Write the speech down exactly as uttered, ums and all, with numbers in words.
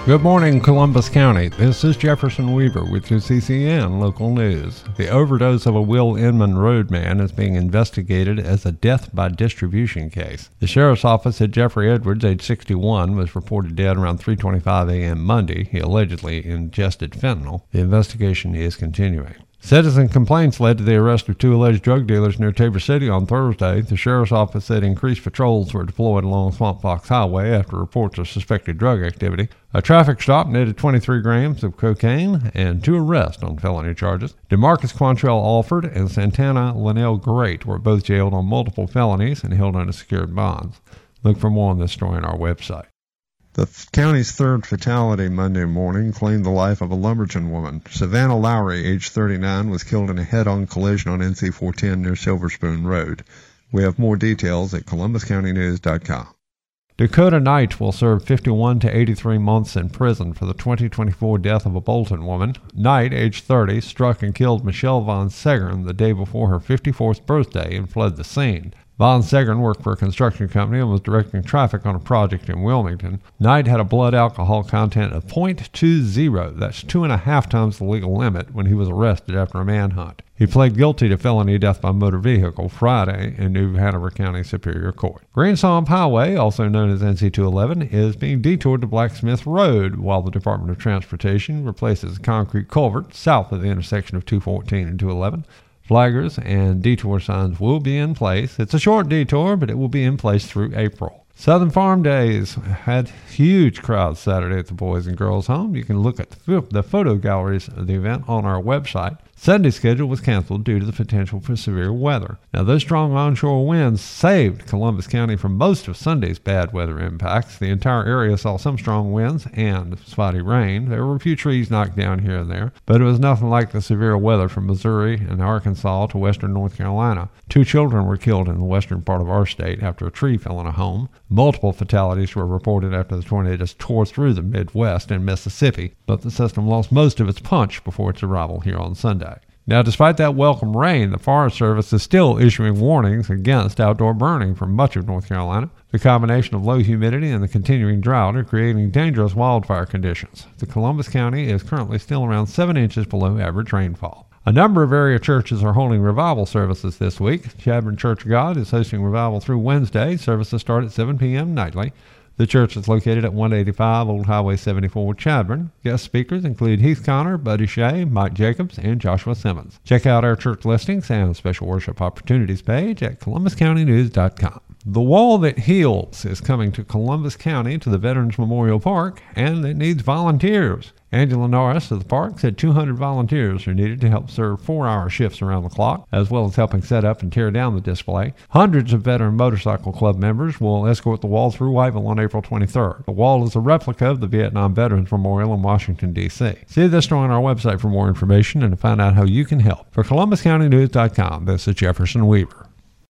Good morning, Columbus County. This is Jefferson Weaver with your C C N Local News. The overdose of a Will Inman Road man is being investigated as a death by distribution case. The sheriff's office said Jeffrey Edwards, age sixty-one, was reported dead around three twenty-five a.m. Monday. He allegedly ingested fentanyl. The investigation is continuing. Citizen complaints led to the arrest of two alleged drug dealers near Tabor City on Thursday. The sheriff's office said increased patrols were deployed along Swamp Fox Highway after reports of suspected drug activity. A traffic stop netted twenty-three grams of cocaine and two arrests on felony charges. DeMarcus Quantrell Alford and Santana Linnell Great were both jailed on multiple felonies and held under secured bonds. Look for more on this story on our website. The county's third fatality Monday morning claimed the life of a Lumberton woman. Savannah Lowry, age thirty-nine, was killed in a head-on collision on N C four ten near Silver Spoon Road. We have more details at columbus county news dot com. Dakota Knight will serve fifty-one to eighty-three months in prison for the twenty twenty-four death of a Bolton woman. Knight, age thirty, struck and killed Michelle Von Segern the day before her fifty-fourth birthday and fled the scene. Von Segern worked for a construction company and was directing traffic on a project in Wilmington. Knight had a blood alcohol content of point two zero. That's two and a half times the legal limit when he was arrested after a manhunt. He pled guilty to felony death by motor vehicle Friday in New Hanover County Superior Court. Greenswamp Highway, also known as N C two eleven, is being detoured to Blacksmith Road while the Department of Transportation replaces a concrete culvert south of the intersection of two fourteen and two eleven. Flaggers and detour signs will be in place. It's a short detour, but it will be in place through April. Southern Farm Days had huge crowds Saturday at the Boys and Girls Home. You can look at the photo galleries of the event on our website. Sunday's schedule was canceled due to the potential for severe weather. Now, those strong onshore winds saved Columbus County from most of Sunday's bad weather impacts. The entire area saw some strong winds and spotty rain. There were a few trees knocked down here and there, but it was nothing like the severe weather from Missouri and Arkansas to western North Carolina. Two children were killed in the western part of our state after a tree fell on a home. Multiple fatalities were reported after the tornadoes tore through the Midwest and Mississippi, but the system lost most of its punch before its arrival here on Sunday. Now, despite that welcome rain, the Forest Service is still issuing warnings against outdoor burning for much of North Carolina. The combination of low humidity and the continuing drought are creating dangerous wildfire conditions. The Columbus County is currently still around seven inches below average rainfall. A number of area churches are holding revival services this week. Chadron Church of God is hosting revival through Wednesday. Services start at seven p.m. nightly. The church is located at one eighty-five Old Highway seventy-four, Chadron. Guest speakers include Heath Connor, Buddy Shea, Mike Jacobs, and Joshua Simmons. Check out our church listings and special worship opportunities page at columbus county news dot com. The Wall That Heals is coming to Columbus County to the Veterans Memorial Park, and it needs volunteers. Angela Norris of the park said two hundred volunteers are needed to help serve four-hour shifts around the clock, as well as helping set up and tear down the display. Hundreds of Veteran Motorcycle Club members will escort the wall through Whiteville on April twenty-third. The wall is a replica of the Vietnam Veterans Memorial in Washington, D C See this story on our website for more information and to find out how you can help. For columbus county news dot com, this is Jefferson Weaver.